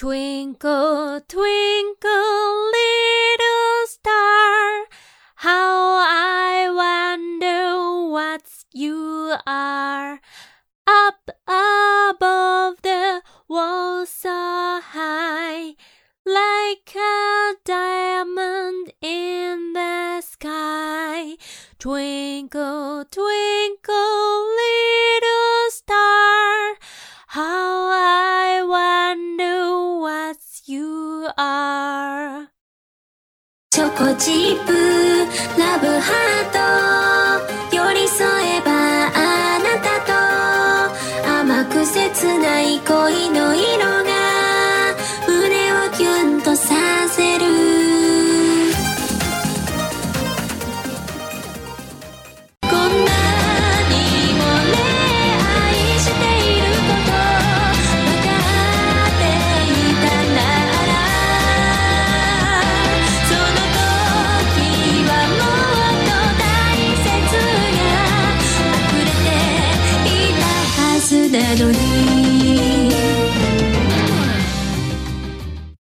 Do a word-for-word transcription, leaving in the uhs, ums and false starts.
Twinkle, twinkle, little star, how I wonder what you are. Up above the world so high, like a diamond in the sky. Twinkle, twinkle, little star, how I wonder what you are. チョコチップラブハート、寄り添えばあなたと甘く切ない恋の色が胸をキュンとさせる。こんなにもね愛していること分かっていたなら、その時はもっと大切が溢れていたはずなのに。